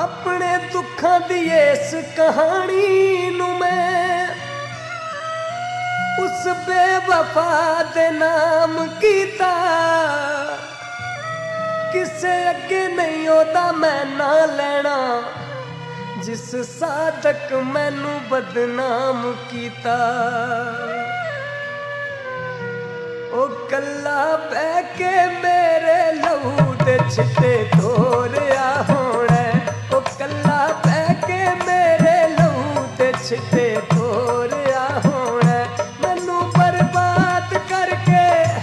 अपने दुखों दी इस कहानी नू मैं उस बेवफा दे नाम कीता, किसे अगे नहीं ओदा मैं ना लेना जिस साधक मैनू बदनाम कीता। ओ कल्ला बह के मेरे लहू दे छिट्टे धोरिया होना, ओ कल्ला बह के मेरे लहू दे छिट्टे धोरिया होना। मैनू बर्बाद करके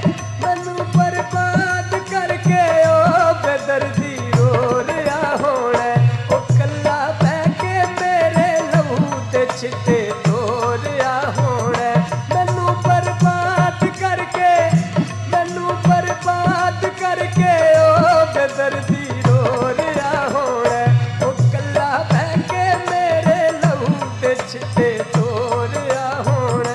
ओ बेदर्दी रो रहा होना, ओ कल्ला बह के मेरे लहू दे छिट्टे धोरिया होना। मैनू बर्बाद करके ओ बेदर्दी रो रहा होना, ओ कल्ला बह के मेरे लहू दे छिट्टे धोरिया होना।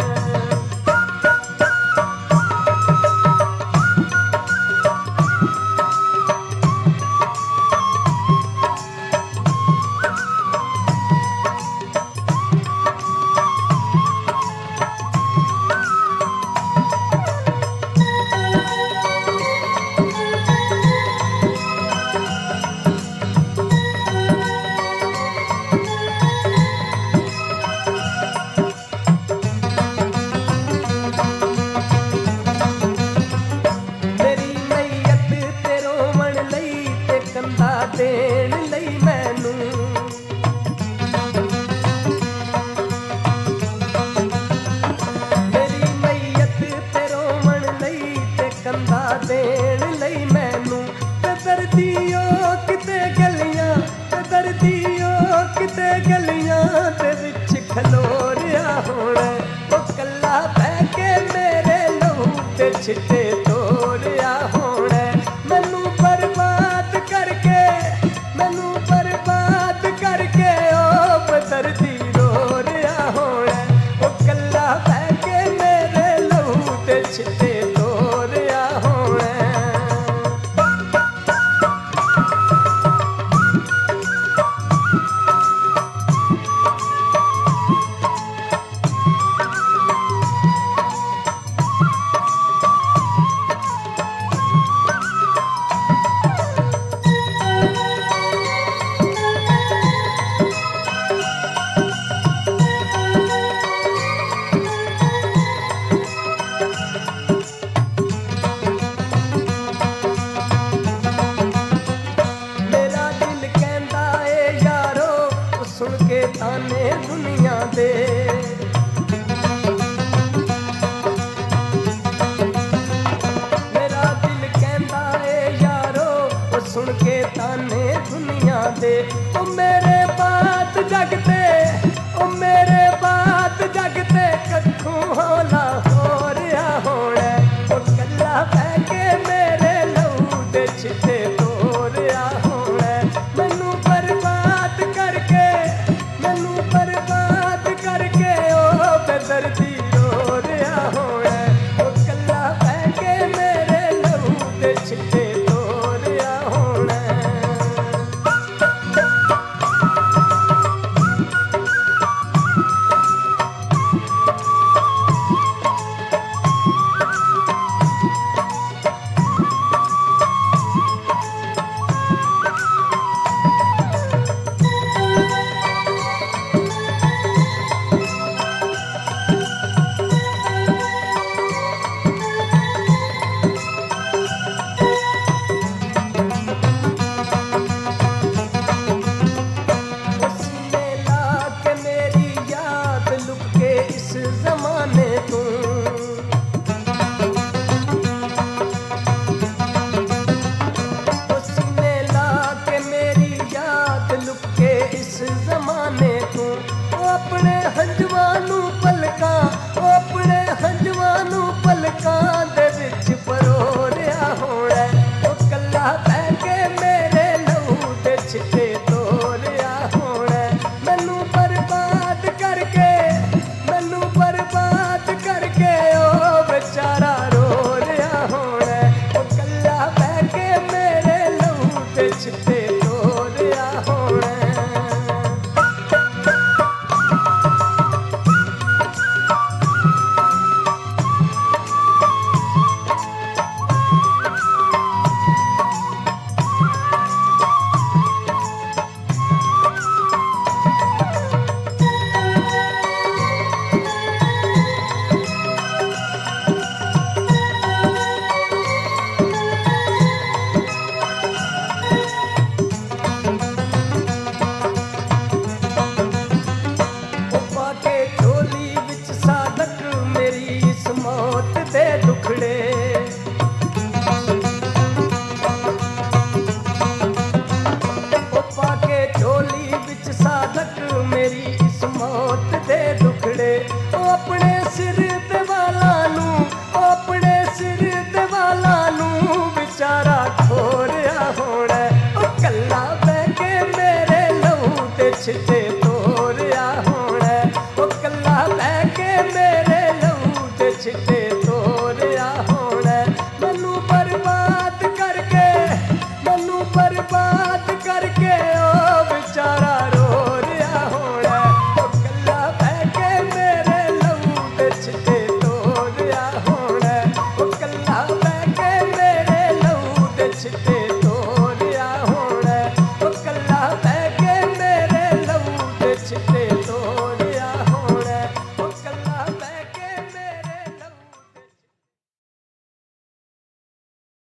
देण लई मैनू मेरी मैयत ते रोवण लई ते कंधा देण लई मैनू। ते दर्दियो किते गलियां, ते दर्दियो किते गलियां दे विच खलो रिहा होना, ओ कल्ला बह के मेरे लहू ते छिट्टे धोरिया होना। मैनू बर्बाद करके ओ बेदर्दी रो रहा होना, ओ कल्ला बह के मेरे लहू ते छिट्टे धोरिया होना। सुन के ताने दुनिया दे मेरा दिल कहंदा ए यारो, ओ सुन के ताने दुनिया दे। ओ मेरे बात जगते, ओ मेरे बात जगते कखों हौला हो रहा होना, ओ कल्ला बह के मेरे लहू दे छिट्टे धोरिया होना। मैनू बर्बाद करके ओ बेदर्दी रो रहा होना, ओ कल्ला बह के मेरे लहू दे छिट्टे धोरिया होना। ਛਿੱਟੇ ਉਹ ਆਪਣੇ ਸਿਰ ਤੇ ਵਾਲਾਂ ਨੂੰ, ਉਹ ਆਪਣੇ ਸਿਰ ਤੇ ਵਾਲਾਂ ਨੂੰ ਵਿਚਾਰਾ ਖੋ ਰਿਹਾ ਹੋਣਾ। ਉਹ ਕੱਲਾ ਬਹਿ ਕੇ ਮੇਰੇ ਲਹੂ ਤੇ ਛਿੱਟੇ